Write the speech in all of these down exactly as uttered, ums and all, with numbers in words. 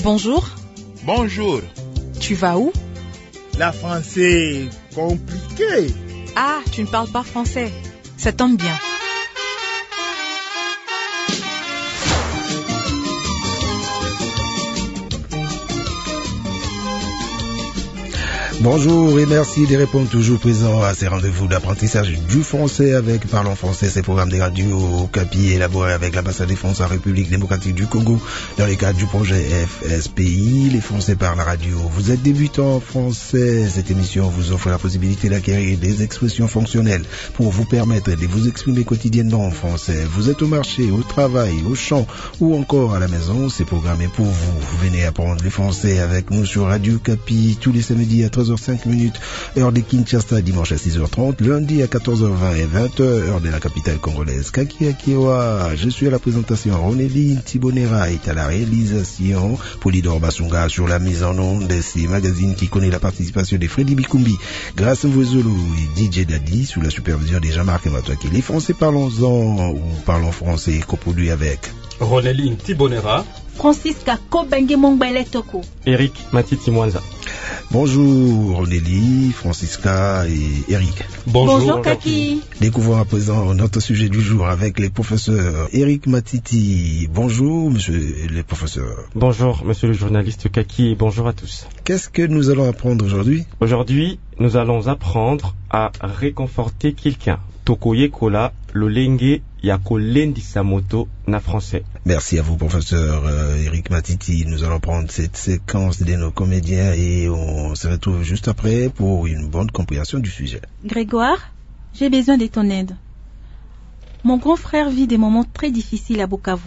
Bonjour. Bonjour. Tu vas où? La français compliqué. Ah, tu ne parles pas français. Ça tombe bien. Bonjour et merci de répondre toujours présent à ces rendez-vous d'apprentissage du français avec Parlons Français, ces programmes des radios Capi élaborés avec l'ambassade de France en République démocratique du Congo dans le cadre du projet F S P I, les Français par la radio. Vous êtes débutant en français, cette émission vous offre la possibilité d'acquérir des expressions fonctionnelles pour vous permettre de vous exprimer quotidiennement en français. Vous êtes au marché, au travail, au champ ou encore à la maison, c'est programmé pour vous. Vous venez apprendre le français avec nous sur Radio Capi tous les samedis à treize heures cinq minutes, heure de Kinshasa, dimanche à six heures trente, lundi à quatorze heures vingt et vingt heures, heure de la capitale congolaise. Kakiakiwa, je suis à la présentation. Ronelli Tibonera est à la réalisation. Polydor Basunga sur la mise en onde de ces magazines qui connaît la participation de Freddy Bikumbi, Grâce Mvozolo et D J Daddy sous la supervision de Jean-Marc Matouaki. Les Français parlons-en ou parlons français, coproduit avec Ronelli Tibonera, Francisca Kobenge Mongbele Toko, Eric Matiti Mwanza. Bonjour Ronelli, Francisca et Eric. Bonjour, Bonjour Kaki. Découvrons à présent notre sujet du jour avec les professeurs Eric Matiti. Bonjour monsieur le professeur. Bonjour monsieur le journaliste Kaki et bonjour à tous. Qu'est-ce que nous allons apprendre aujourd'hui? Aujourd'hui, nous allons apprendre à réconforter quelqu'un. Tokoye kola lolenge yako lendi samoto na français. Merci à vous professeur euh, Eric Matiti. Nous allons prendre cette séquence de nos comédiens et on se retrouve juste après pour une bonne compréhension du sujet. Grégoire, j'ai besoin de ton aide. Mon grand frère vit des moments très difficiles à Bukavu.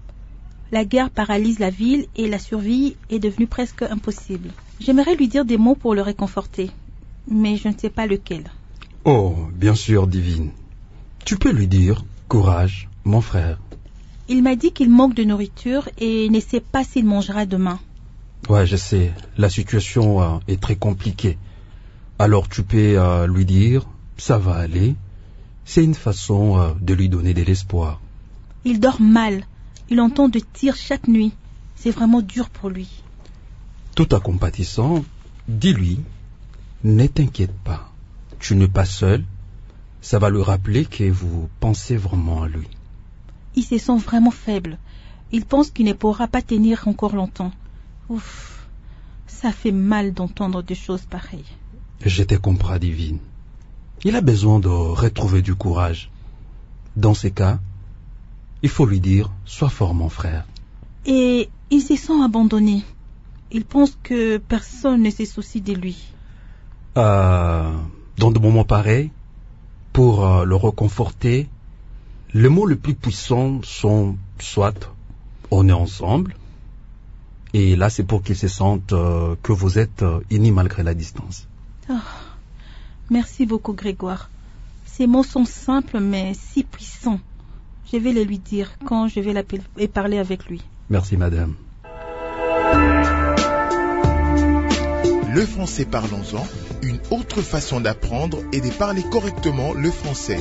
La guerre paralyse la ville et la survie est devenue presque impossible. J'aimerais lui dire des mots pour le réconforter, mais je ne sais pas lequel. Oh, bien sûr, Divine. Tu peux lui dire, courage, mon frère. Il m'a dit qu'il manque de nourriture et ne sait pas s'il mangera demain. Ouais, je sais. La situation euh, est très compliquée. Alors tu peux euh, lui dire, ça va aller. C'est une façon euh, de lui donner de l'espoir. Il dort mal. Il entend de tirs chaque nuit. C'est vraiment dur pour lui. Tout en compatissant, dis-lui, ne t'inquiète pas. Tu n'es pas seul, ça va lui rappeler que vous pensez vraiment à lui. Il se sent vraiment faible. Il pense qu'il ne pourra pas tenir encore longtemps. Ouf, ça fait mal d'entendre des choses pareilles. Je te comprends, Divine. Il a besoin de retrouver du courage. Dans ces cas, il faut lui dire, sois fort mon frère. Et il se sent abandonné. Il pense que personne ne se soucie de lui. Euh... Dans des moments pareils, pour euh, le réconforter, les mots les plus puissants sont soit on est ensemble, et là c'est pour qu'il se sente euh, que vous êtes euh, unis malgré la distance. Oh, merci beaucoup Grégoire. Ces mots sont simples mais si puissants. Je vais les lui dire quand je vais l'appeler et parler avec lui. Merci madame. Le français parlons-en, une autre façon d'apprendre et de parler correctement le français.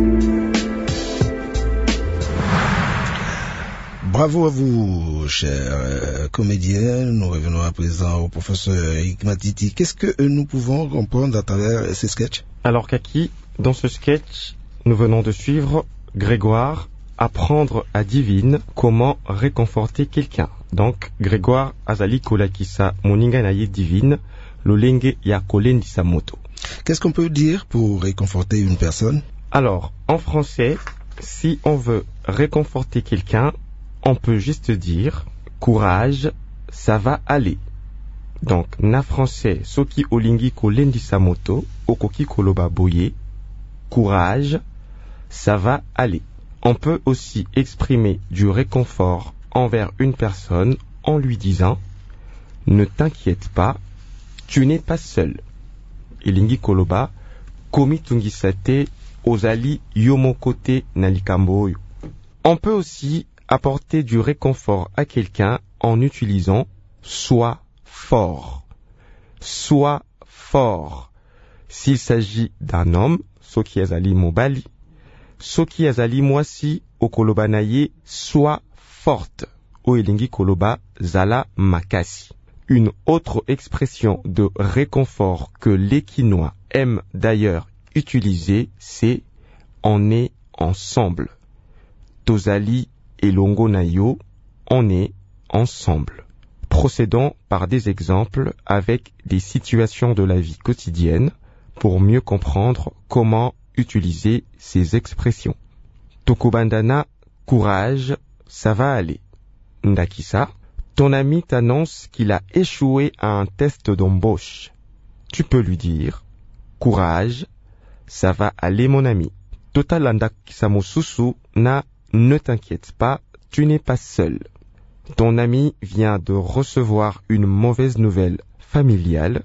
Bravo à vous, chers euh, comédiens. Nous revenons à présent au professeur Eric Matiti. Qu'est-ce que nous pouvons comprendre à travers ces sketchs? Alors Kaki, dans ce sketch, nous venons de suivre Grégoire apprendre à Divine comment réconforter quelqu'un. Donc Grégoire azali kolakisa moninga na ye Divine lolenge ya kolendi samoto. Qu'est-ce qu'on peut dire pour réconforter une personne? Alors, en français, si on veut réconforter quelqu'un, on peut juste dire courage, ça va aller. Donc, na français, soki olingi kolendi samoto, okoki koloba boye, courage, ça va aller. On peut aussi exprimer du réconfort envers une personne en lui disant ne t'inquiète pas, tu n'es pas seul. Elingi koloba komi tungisate ozali yomokote nalikambo. On peut aussi apporter du réconfort à quelqu'un en utilisant sois fort. Sois fort. S'il s'agit d'un homme, soki azali mobali, soki azali mwasi okoloba naye sois forte. oelingi koloba zala makasi. Une autre expression de réconfort que les Quinois aiment d'ailleurs utiliser, c'est on est ensemble. Tozali et Longo Nayo, on est ensemble. Procédons par des exemples avec des situations de la vie quotidienne pour mieux comprendre comment utiliser ces expressions. Tokobandana, courage, ça va aller. Ndakisa, ton ami t'annonce qu'il a échoué à un test d'embauche. Tu peux lui dire, courage, ça va aller mon ami. Totalanda Kisamosusu na, ne t'inquiète pas, tu n'es pas seul. Ton ami vient de recevoir une mauvaise nouvelle familiale.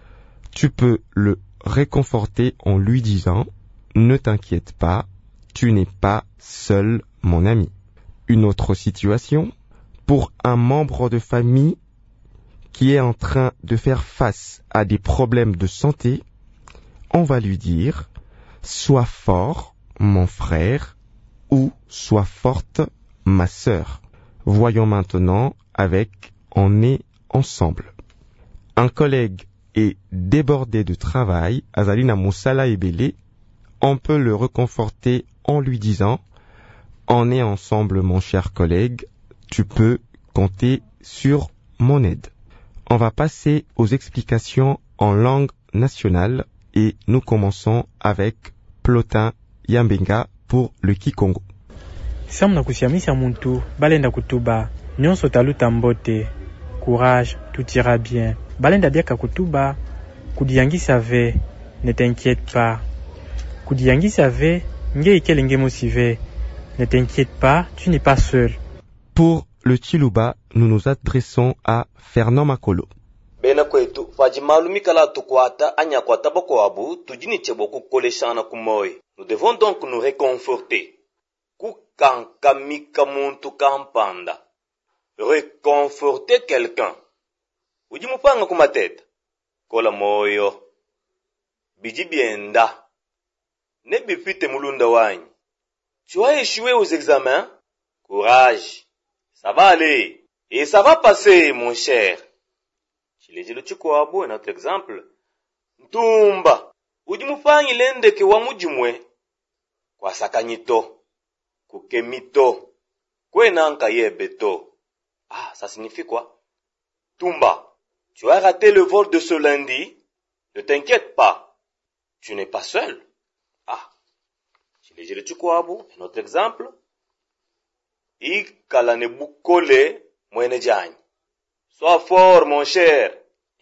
Tu peux le réconforter en lui disant, ne t'inquiète pas, tu n'es pas seul mon ami. Une autre situation, pour un membre de famille qui est en train de faire face à des problèmes de santé, on va lui dire « Sois fort, mon frère » ou « Sois forte, ma sœur ». Voyons maintenant avec « On est ensemble ». Un collègue est débordé de travail, Azalina Moussala Ebele, on peut le réconforter en lui disant « On est ensemble, mon cher collègue, tu peux compter sur mon aide ». On va passer aux explications en langue nationale et nous commençons avec Plotin Yambenga pour le Kikongo. Samna kusiamisa muntu, balenda kutuba, nyonso taluta mbote, courage, tout ira bien. Balenda biaka kutuba, kudiangisa ve, ne t'inquiète pas. Kudiangisa ve, nge ikelenge mosive, ne t'inquiète pas, tu n'es pas seul. Pour le Chiluba, nous nous adressons à Fernand Makolo. Bena kwetu, fajimalumi kala tukwata, anya kwa tabako abu, tujini cheboku koleshana kumoy. Nous devons donc nous réconforter. Kukankamika muntu kampanda. Réconforter quelqu'un. Ujimupanga kumateta. Kola moyo. Bijibienda. Ne bifite mulunda wanyi. Tu as échoué aux examens? Courage. Ça va aller. Et ça va passer, mon cher. Chilejilo chikwabu, un autre exemple. Ntumba. Ujimufanyi lendeke wa mujimwe. Kwa sakanyito. Kukemito. Kwe nanka yebeto. Ah, ça signifie quoi? Tumba. Tu as raté le vol de ce lundi? Ne t'inquiète pas. Tu n'es pas seul. Ah. Chilejilo chikwabu, un autre exemple. Ikala ne bukole mwene jany. Sois fort, mon cher.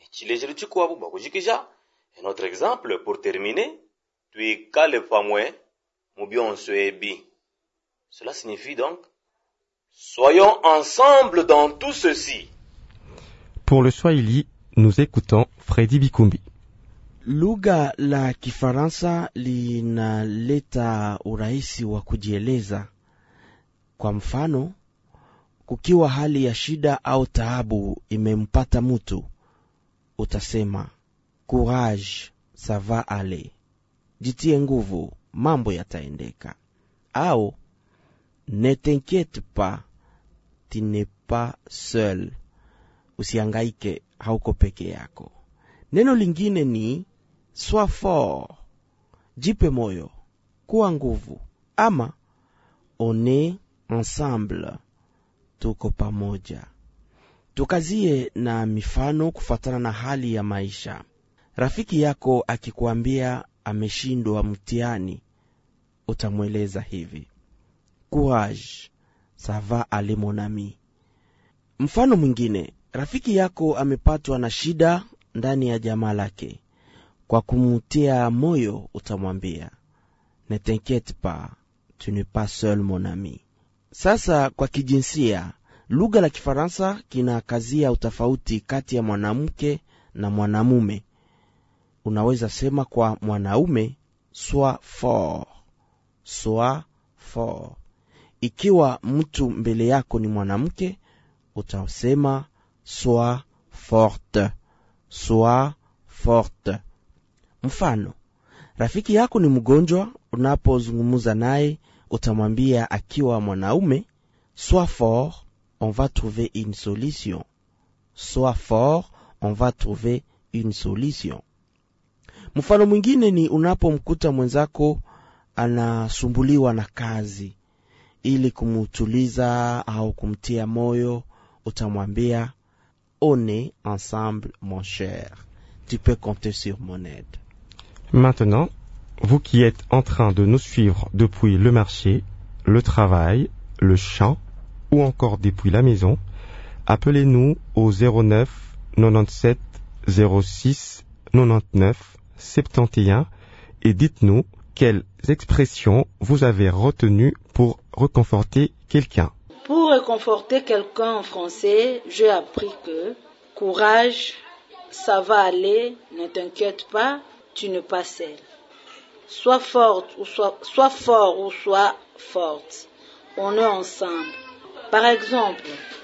Un autre exemple, pour terminer. Tu kale famwe, mubion suebi. Cela signifie donc, soyons ensemble dans tout ceci. Pour le Swahili, nous écoutons Freddy Bikumbi. Lugha la Kifaransa linaleta urahisi wa kujieleza. Kwa mfano, kukiwa hali ya shida au taabu imempata mtu, utasema, courage, ça va aller. Jitie nguvu, mambo yataendeka. Au, ne t'inquiète pas, tu n'es pas seul. Usihangaike, hauko peke yako. Neno lingine ni, sois fort, jipe moyo, kuwa nguvu, ama, on est ensemble, tuko pamoja. Tukazie na mifano kufatana na hali ya maisha. Rafiki yako akikuambia ameshindwa mtihani, utamweleza hivi: courage, ça va aller mon ami. Mfano mwingine, rafiki yako amepatwa na shida ndani ya jamaa lake. Kwa kumutia moyo utamwambia, ne t'inquiète pas, tu n'es pas seul mon ami. Sasa kwa kijinsia, lugha la Kifaransa kinakazia utofauti kati ya mwanamke na mwanamume. Unaweza sema kwa mwanaume, sois fort, sois fort. Ikiwa mtu mbele yako ni mwanamke, utasema sois forte, sois forte. Mfano, rafiki yako ni mgonjwa, unapozungumza naye utamwambia akiwa mwanaume, sois fort, on va trouver une solution. Sois fort, on va trouver une solution. Mfano mwingine ni unapomkuta mwenzako anasumbuliwa na kazi. Ili kumutuliza au kumtia moyo, utamwambia on est ensemble mon cher. Tu peux compter sur mon aide. Maintenant, vous qui êtes en train de nous suivre depuis le marché, le travail, le champ ou encore depuis la maison, appelez-nous au zéro neuf quatre-vingt-dix-sept zéro six quatre-vingt-neuf soixante et onze et dites-nous quelles expressions vous avez retenues pour réconforter quelqu'un. Pour réconforter quelqu'un en français, j'ai appris que courage, ça va aller, ne t'inquiète pas, tu n'es pas seul. Sois forte ou sois, sois fort ou sois forte. On est ensemble. Par exemple,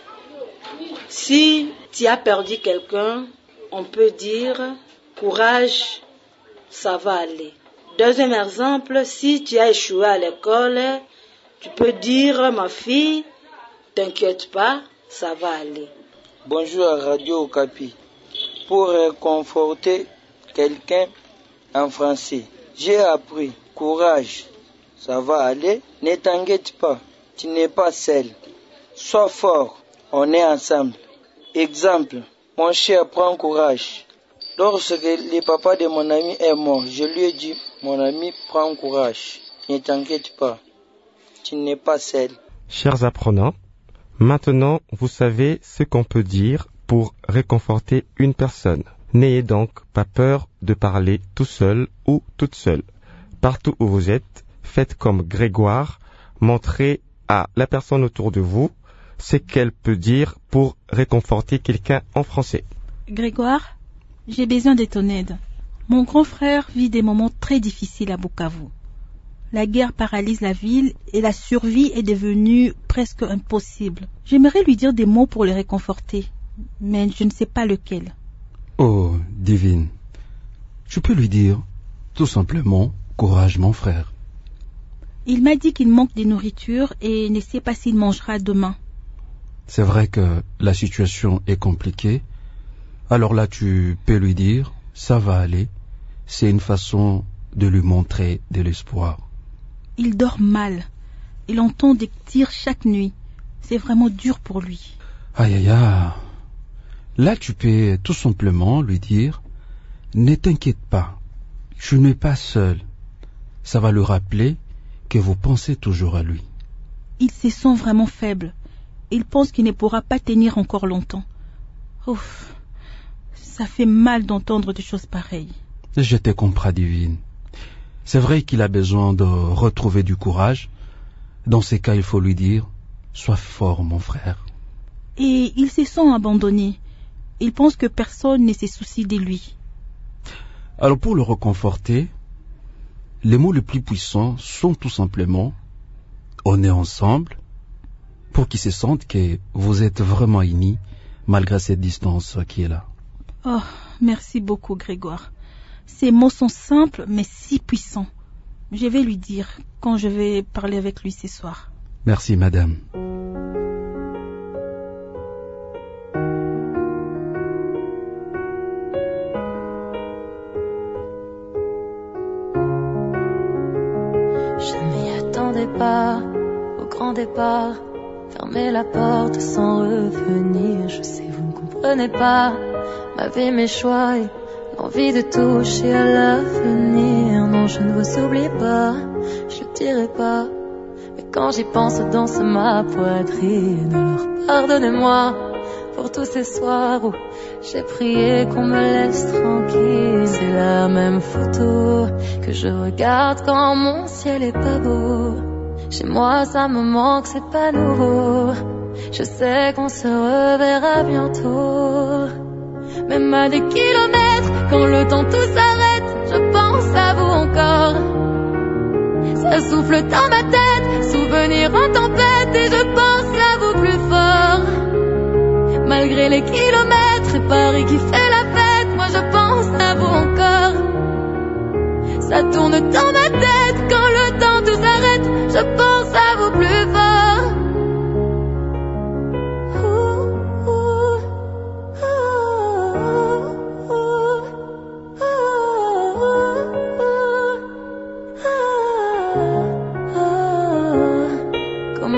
si tu as perdu quelqu'un, on peut dire courage, ça va aller. Deuxième exemple, si tu as échoué à l'école, tu peux dire ma fille, t'inquiète pas, ça va aller. Bonjour à Radio Okapi. Pour réconforter quelqu'un en français, j'ai appris courage, ça va aller. Ne t'inquiète pas, tu n'es pas seul. Sois fort, on est ensemble. Exemple, mon cher, prends courage. Lorsque le papa de mon ami est mort, je lui ai dit, mon ami, prends courage. Ne t'inquiète pas, tu n'es pas seul. Chers apprenants, maintenant vous savez ce qu'on peut dire pour réconforter une personne. N'ayez donc pas peur de parler tout seul ou toute seule. Partout où vous êtes, faites comme Grégoire, montrez à la personne autour de vous ce qu'elle peut dire pour réconforter quelqu'un en français. Grégoire, j'ai besoin de ton aide. Mon grand frère vit des moments très difficiles à Bukavu. La guerre paralyse la ville et la survie est devenue presque impossible. J'aimerais lui dire des mots pour le réconforter, mais je ne sais pas lequel. Oh, divine, tu peux lui dire tout simplement courage mon frère. Il m'a dit qu'il manque de nourriture et ne sait pas s'il mangera demain. C'est vrai que la situation est compliquée. Alors là, tu peux lui dire, ça va aller. C'est une façon de lui montrer de l'espoir. Il dort mal. Il entend des tirs chaque nuit. C'est vraiment dur pour lui. Aïe aïe aïe. Là, tu peux tout simplement lui dire, ne t'inquiète pas, tu n'es pas seul. Ça va lui rappeler que vous pensez toujours à lui. Il se sent vraiment faible. Il pense qu'il ne pourra pas tenir encore longtemps. Ouf, ça fait mal d'entendre des choses pareilles. Je te comprends, divine. C'est vrai qu'il a besoin de retrouver du courage. Dans ces cas, il faut lui dire, sois fort, mon frère. Et il se sent abandonné. Il pense que personne ne se soucie de lui. Alors pour le réconforter, les mots les plus puissants sont tout simplement « on est ensemble » pour qu'il se sente que vous êtes vraiment unis malgré cette distance qui est là. Oh, merci beaucoup Grégoire. Ces mots sont simples mais si puissants. Je vais lui dire quand je vais parler avec lui ce soir. Merci madame. Je m'y attendais pas au grand départ. Fermer la porte sans revenir. Je sais vous ne comprenez pas ma vie, mes choix et l'envie de toucher à l'avenir. Non, je ne vous oublie pas, je le dirai pas. Mais quand j'y pense, danse ma poitrine. Alors pardonnez-moi pour tous ces soirs où j'ai prié qu'on me laisse tranquille. C'est la même photo que je regarde quand mon ciel est pas beau. Chez moi ça me manque, c'est pas nouveau. Je sais qu'on se reverra bientôt. Même à des kilomètres, quand le temps tout s'arrête, je pense à vous encore. Ça souffle dans ma tête, souvenir en tempête, et je pense à vous plus fort. Malgré les kilomètres et Paris qui fait la fête, moi je pense à vous encore. Ça tourne dans ma tête, quand le temps tout s'arrête, je pense à vous plus fort.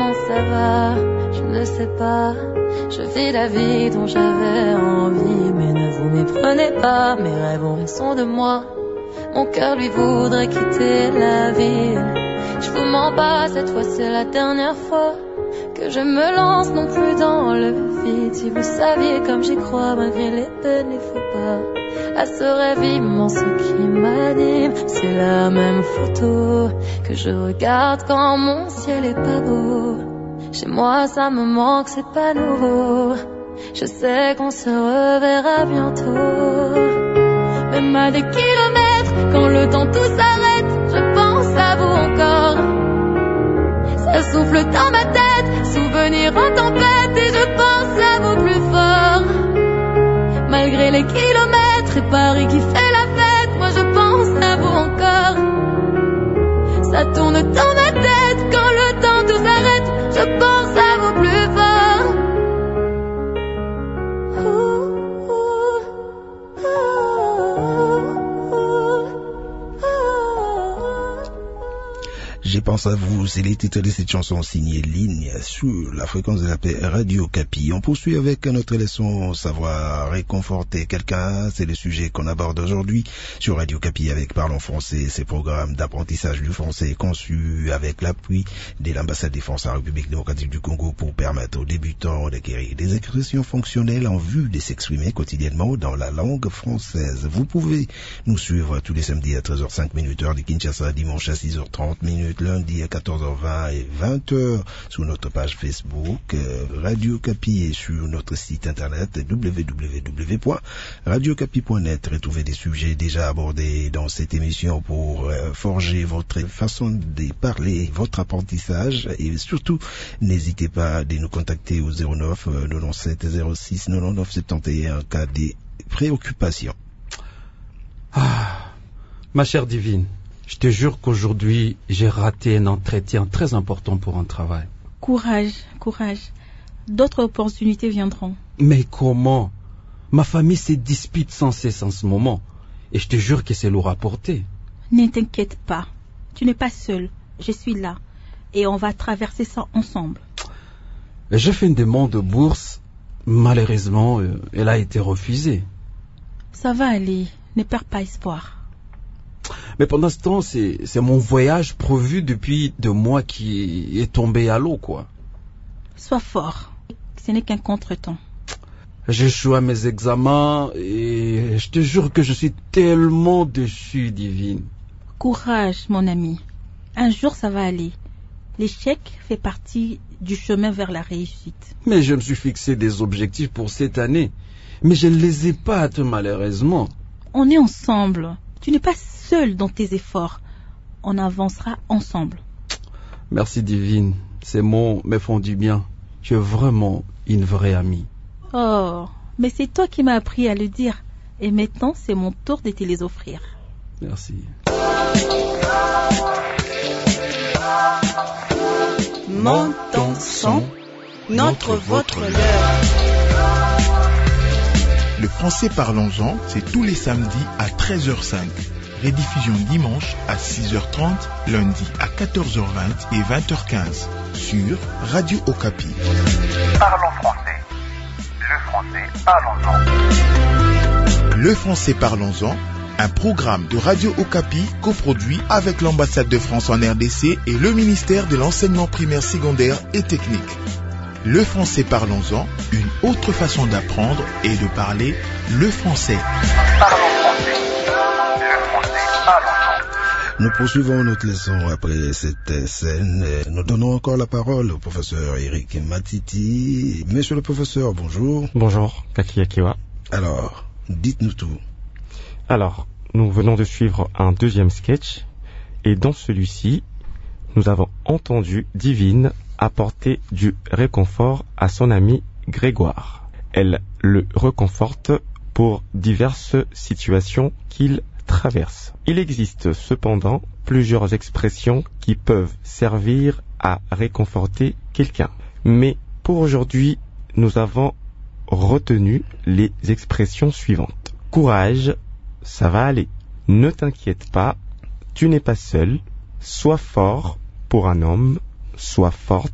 comment ça va, je ne sais pas. Je vis la vie dont j'avais envie, mais ne vous méprenez pas, mes rêves ont raison de moi. Mon cœur lui voudrait quitter la ville. Je vous mens pas, cette fois c'est la dernière fois que je me lance non plus dans le vide. Si vous saviez comme j'y crois malgré les peines, les faux pas, à ce rêve immense qui m'anime. C'est la même photo que je regarde quand mon ciel est pas beau. Chez moi ça me manque, c'est pas nouveau. Je sais qu'on se reverra bientôt. Même à des kilomètres, quand le temps tout s'arrête, je pense à vous encore. Ça souffle dans ma tête, souvenir en tempête, et je pense à vous plus fort. Malgré les kilomètres et Paris qui fait la fête, moi je pense à vous encore. Ça tourne dans ma tête, quand le temps tout s'arrête, je pense à vous plus fort. Je pense à vous, c'est les titres de cette chanson signée Ligne sur la fréquence de la paix Radio Okapi. On poursuit avec notre leçon savoir réconforter quelqu'un. C'est le sujet qu'on aborde aujourd'hui sur Radio Okapi avec Parlons Français. Ces programmes d'apprentissage du français conçus avec l'appui de l'ambassade de France en République démocratique du Congo pour permettre aux débutants d'acquérir des expressions fonctionnelles en vue de s'exprimer quotidiennement dans la langue française. Vous pouvez nous suivre tous les samedis à treize heures cinq heure de Kinshasa, dimanche à six heures trente, lundi à quatorze heures vingt et vingt heures sur notre page Facebook euh, Radio Okapi et sur notre site internet w w w point radio okapi point net. Retrouvez des sujets déjà abordés dans cette émission pour euh, forger votre façon de parler, votre apprentissage, et surtout n'hésitez pas à nous contacter au zéro neuf quatre-vingt-dix-sept zéro six quatre-vingt-dix-neuf soixante et un en cas de préoccupation. Ah, ma chère divine, je te jure qu'aujourd'hui, j'ai raté un entretien très important pour un travail. Courage, courage. D'autres opportunités viendront. Mais comment? Ma famille se dispute sans cesse en ce moment. Et je te jure que c'est lourd à porter. Ne t'inquiète pas. Tu n'es pas seul. Je suis là. Et on va traverser ça ensemble. J'ai fait une demande de bourse. Malheureusement, elle a été refusée. Ça va aller. Ne perds pas espoir. Mais pendant ce temps, c'est, c'est mon voyage prévu depuis deux mois qui est tombé à l'eau, quoi. Sois fort. Ce n'est qu'un contretemps. J'échoue à mes examens et je te jure que je suis tellement déçu, divine. Courage, mon ami. Un jour, ça va aller. L'échec fait partie du chemin vers la réussite. Mais je me suis fixé des objectifs pour cette année. Mais je ne les ai pas atteints, malheureusement. On est ensemble. Tu n'es pas seul dans tes efforts. On avancera ensemble. Merci divine. Ces mots me font du bien. Tu es vraiment une vraie amie. Oh, mais c'est toi qui m'as appris à le dire. Et maintenant, c'est mon tour de te les offrir. Merci. Monte son, notre, votre, leur. Le français parlons-en, c'est tous les samedis à treize heures cinq. Rediffusion dimanche à six heures trente, lundi à quatorze heures vingt et vingt heures quinze sur Radio Okapi. Parlons français. Le français parlons-en. Le français parlons-en, un programme de Radio Okapi coproduit avec l'ambassade de France en R D C et le ministère de l'enseignement primaire, secondaire et technique. Le français parlons-en, une autre façon d'apprendre et de parler le français. Parlons français. Le français parlons-en. Nous poursuivons notre leçon après cette scène. Nous donnons encore la parole au professeur Eric Matiti. Monsieur le professeur, bonjour. Bonjour, Kaki Akiwa. Alors, dites-nous tout. Alors, nous venons de suivre un deuxième sketch et dans celui-ci, nous avons entendu Divine apporter du réconfort à son ami Grégoire. Elle le réconforte pour diverses situations qu'il traverse. Il existe cependant plusieurs expressions qui peuvent servir à réconforter quelqu'un. Mais pour aujourd'hui, nous avons retenu les expressions suivantes. Courage, ça va aller. Ne t'inquiète pas, tu n'es pas seul. Sois fort pour un homme. Sois forte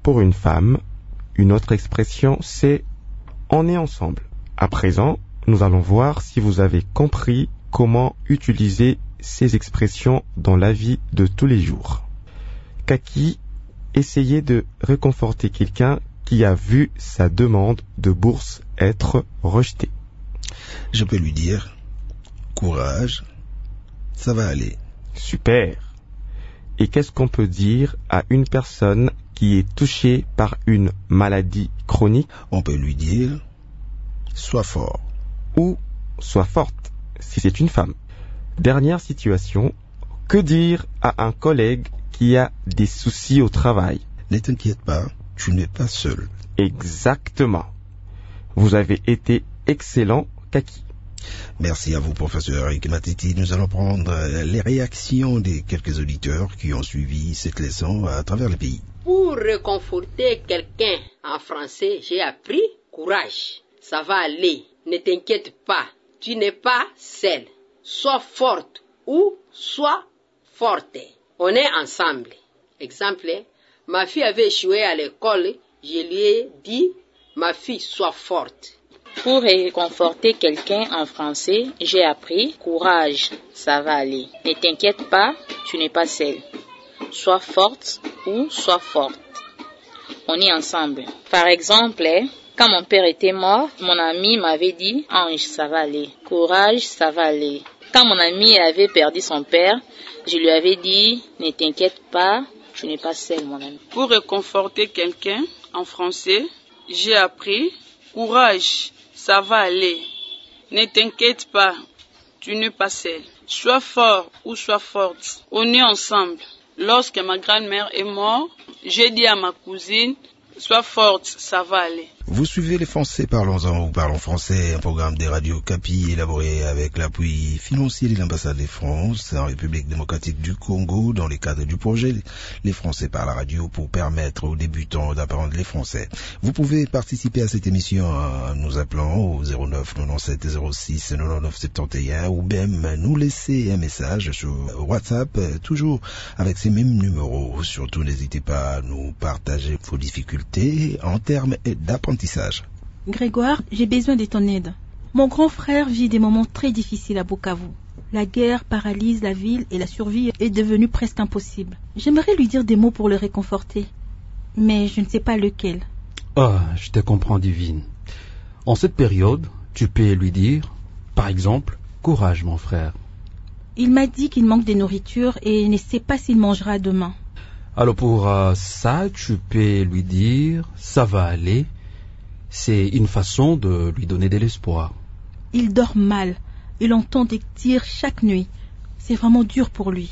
pour une femme, une autre expression, c'est « on est ensemble ». À présent, nous allons voir si vous avez compris comment utiliser ces expressions dans la vie de tous les jours. Kaki, essayez de réconforter quelqu'un qui a vu sa demande de bourse être rejetée. Je peux lui dire « courage, ça va aller ». Super. Et qu'est-ce qu'on peut dire à une personne qui est touchée par une maladie chronique? On peut lui dire « sois fort » ou « sois forte » si c'est une femme. Dernière situation, que dire à un collègue qui a des soucis au travail? Ne t'inquiète pas, tu n'es pas seul. Exactement. Vous avez été excellent, Kaki. Merci à vous, professeur Eric Matiti. Nous allons prendre les réactions des quelques auditeurs qui ont suivi cette leçon à travers le pays. Pour réconforter quelqu'un en français, j'ai appris courage. Ça va aller. Ne t'inquiète pas. Tu n'es pas seule. Sois forte ou sois forte. On est ensemble. Exemple, ma fille avait échoué à l'école. Je lui ai dit, ma fille, sois forte. Pour réconforter quelqu'un en français, j'ai appris courage, ça va aller. Ne t'inquiète pas, tu n'es pas seule. Sois forte ou sois forte. On est ensemble. Par exemple, quand mon père était mort, mon ami m'avait dit Ange, ça va aller. Courage, ça va aller. Quand mon ami avait perdu son père, je lui avais dit ne t'inquiète pas, tu n'es pas seule, mon ami. Pour réconforter quelqu'un en français, j'ai appris courage. Ça va aller. Ne t'inquiète pas, tu n'es pas seul. Sois fort ou sois forte. On est ensemble. Lorsque ma grand-mère est morte, j'ai dit à ma cousine, sois forte, ça va aller. Vous suivez les Français Parlons-en ou Parlons Français, un programme des radios Capi élaboré avec l'appui financier de l'ambassade de France en République démocratique du Congo dans le cadre du projet Les Français par la radio pour permettre aux débutants d'apprendre les Français. Vous pouvez participer à cette émission en nous appelant au zéro neuf quatre-vingt-dix-sept zéro six quatre-vingt-dix-neuf soixante et un ou même nous laisser un message sur WhatsApp, toujours avec ces mêmes numéros. Surtout, n'hésitez pas à nous partager vos difficultés en termes d'apprentissage. Grégoire, j'ai besoin de ton aide. Mon grand frère vit des moments très difficiles à Bukavu. La guerre paralyse la ville et la survie est devenue presque impossible. J'aimerais lui dire des mots pour le réconforter, mais je ne sais pas lequel. Ah, je te comprends, Divine. En cette période, tu peux lui dire, par exemple, courage, mon frère. Il m'a dit qu'il manque de nourriture et ne sait pas s'il mangera demain. Alors pour euh, ça, tu peux lui dire, ça va aller. C'est une façon de lui donner de l'espoir. Il dort mal. Il entend des tirs chaque nuit. C'est vraiment dur pour lui.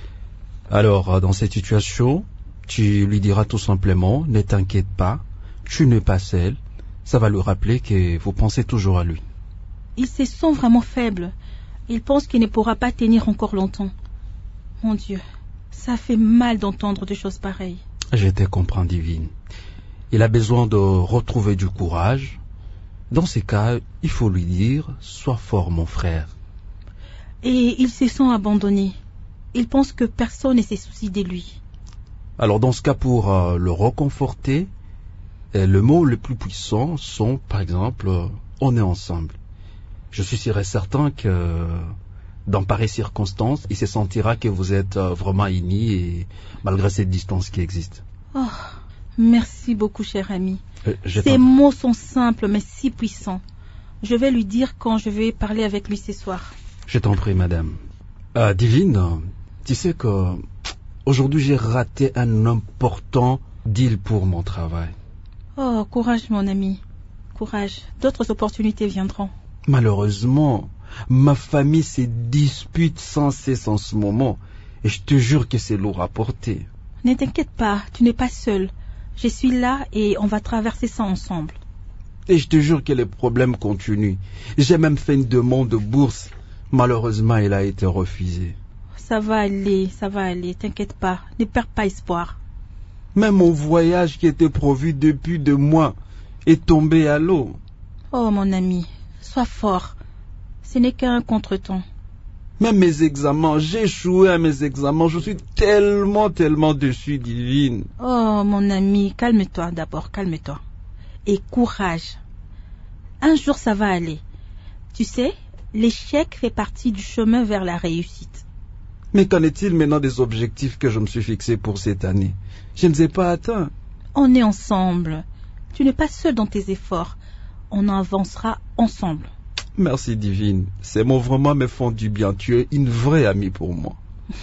Alors, dans cette situation, tu lui diras tout simplement, ne t'inquiète pas, tu n'es pas seul. Ça va lui rappeler que vous pensez toujours à lui. Il se sent vraiment faible. Il pense qu'il ne pourra pas tenir encore longtemps. Mon Dieu, ça fait mal d'entendre des choses pareilles. Je te comprends, Divine. Il a besoin de retrouver du courage. Dans ces cas, il faut lui dire « Sois fort, mon frère ». Et il se sent abandonné. Il pense que personne ne se soucie de lui. Alors dans ce cas, pour euh, le reconforter, euh, le mot le plus puissant sont, par exemple, euh, « On est ensemble ». Je suis sûr et certain que euh, dans pareilles circonstances, il se sentira que vous êtes euh, vraiment unis et malgré cette distance qui existe. Oh. Merci beaucoup, cher ami. Euh, Ces mots sont simples, mais si puissants. Je vais lui dire quand je vais parler avec lui ce soir. Je t'en prie, madame. Euh, Divine, tu sais que aujourd'hui j'ai raté un important deal pour mon travail. Oh, courage, mon ami. Courage. D'autres opportunités viendront. Malheureusement, ma famille se dispute sans cesse en ce moment. Et je te jure que c'est lourd à porter. Ne t'inquiète pas, tu n'es pas seul. Je suis là et on va traverser ça ensemble. Et je te jure que les problèmes continuent. J'ai même fait une demande de bourse. Malheureusement, elle a été refusée. Ça va aller, ça va aller, t'inquiète pas. Ne perds pas espoir. Même mon voyage qui était prévu depuis deux mois est tombé à l'eau. Oh mon ami, sois fort. Ce n'est qu'un contretemps. Même mes examens, j'ai échoué à mes examens. Je suis tellement, tellement déçu, Divine. Oh, mon ami, calme-toi d'abord, calme-toi. Et courage. Un jour, ça va aller. Tu sais, l'échec fait partie du chemin vers la réussite. Mais qu'en est-il maintenant des objectifs que je me suis fixés pour cette année? Je ne les ai pas atteints. On est ensemble. Tu n'es pas seul dans tes efforts. On avancera ensemble. Merci, Divine. Ces mots vraiment me font du bien. Tu es une vraie amie pour moi.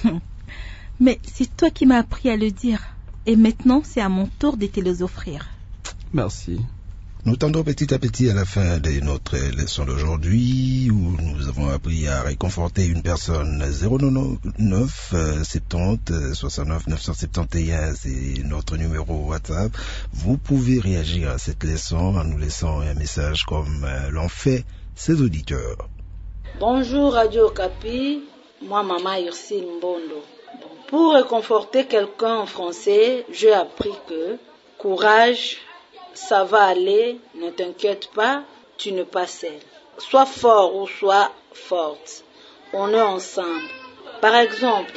Mais c'est toi qui m'as appris à le dire. Et maintenant, c'est à mon tour de te les offrir. Merci. Nous tendons petit à petit à la fin de notre leçon d'aujourd'hui où nous avons appris à réconforter une personne. Zéro neuf soixante-dix soixante-neuf neuf cent soixante et onze, c'est notre numéro WhatsApp. Vous pouvez réagir à cette leçon en nous laissant un message comme l'ont fait ses auditeurs. Bonjour Radio Okapi, moi Maman Ursine Mbondo. Pour réconforter quelqu'un en français, j'ai appris que courage, ça va aller, ne t'inquiète pas, tu n'es pas seul. Sois fort ou sois forte, on est ensemble. Par exemple,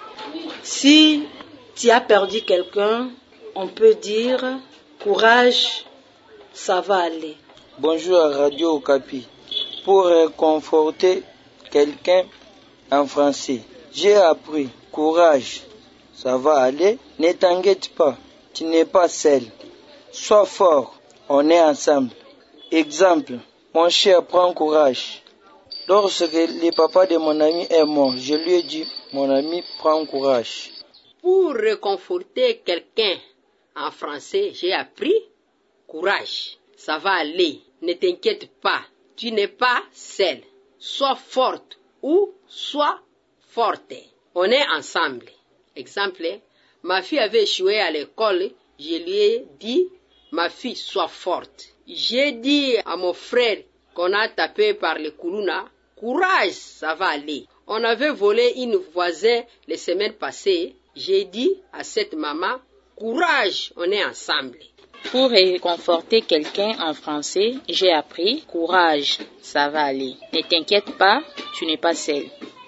si tu as perdu quelqu'un, on peut dire courage, ça va aller. Bonjour à Radio Okapi. Pour réconforter quelqu'un en français, j'ai appris courage, ça va aller, ne t'inquiète pas, tu n'es pas seul. Sois fort, on est ensemble. Exemple, mon cher, prends courage. Lorsque le papa de mon ami est mort, je lui ai dit, mon ami, prends courage. Pour réconforter quelqu'un en français, j'ai appris courage, ça va aller, ne t'inquiète pas, tu n'es pas seul. Sois forte ou sois forte, on est ensemble. Exemple, ma fille avait échoué à l'école, je lui ai dit, ma fille, sois forte. J'ai dit à mon frère qu'on a tapé par le Koulouna, courage, ça va aller. On avait volé une voisine les semaines passées. J'ai dit à cette maman, courage, on est ensemble. Pour réconforter quelqu'un en français, j'ai appris courage, ça va aller. Ne t'inquiète pas, tu n'es pas seul.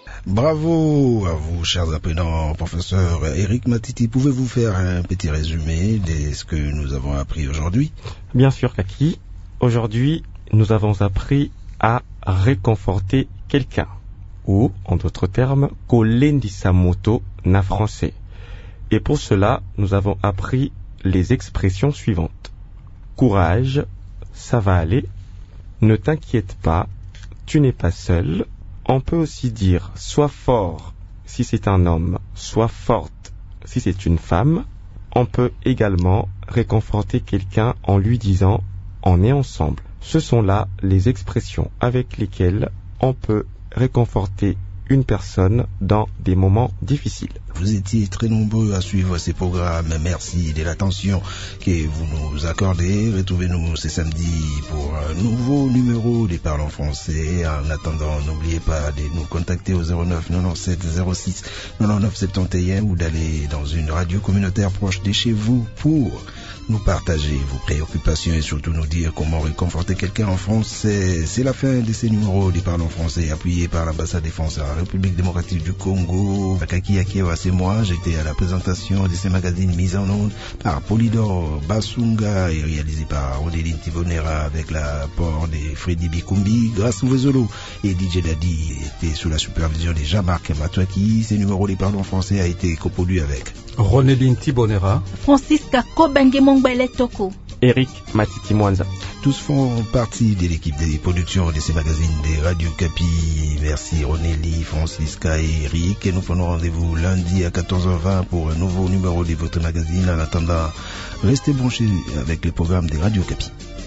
Bravo à vous, chers apprenants. Professeur Eric Matiti, pouvez-vous faire un petit résumé de ce que nous avons appris aujourd'hui? Bien sûr, Kaki. Aujourd'hui, nous avons appris à réconforter quelqu'un. Ou, en d'autres termes, kolendisa moto na français. Et pour cela, nous avons appris les expressions suivantes. Courage, ça va aller. Ne t'inquiète pas, tu n'es pas seul. On peut aussi dire sois fort si c'est un homme, sois forte si c'est une femme. On peut également réconforter quelqu'un en lui disant on est ensemble. Ce sont là les expressions avec lesquelles on peut réconforter une personne dans des moments difficiles. Vous étiez très nombreux à suivre ces programmes. Merci de l'attention que vous nous accordez. Retrouvez-nous ce samedi pour un nouveau numéro des Parlons Français. En attendant, n'oubliez pas de nous contacter au zéro neuf quatre-vingt-sept zéro six quatre-vingt-neuf soixante et onze ou d'aller dans une radio communautaire proche de chez vous pour nous partager vos préoccupations et surtout nous dire comment réconforter quelqu'un en français. C'est la fin de ces numéros des Parlons Français appuyés par l'ambassade de France à la République démocratique du Congo. Kaki Akewa, c'est moi. J'étais à la présentation de ces magazines mis en onde par Polydor Basunga et réalisé par Odéline Tibonera avec l'apport de Freddy Bikumbi, Grâce Ouvezolo et D J Daddy était sous la supervision de Jean-Marc Matouaki. Ces numéros des Parlons Français a été coproduit avec Ronéline Tibonera, Francisca Kobengemongwele Toko, Eric Matiti Mwanza. Tous font partie de l'équipe de production de ces magazines de Radio Kapi. Merci Ronélie, Francisca et Eric. Et nous prenons rendez-vous lundi à quatorze heures vingt pour un nouveau numéro de votre magazine. En attendant, restez branchés avec le programme de Radio Kapi.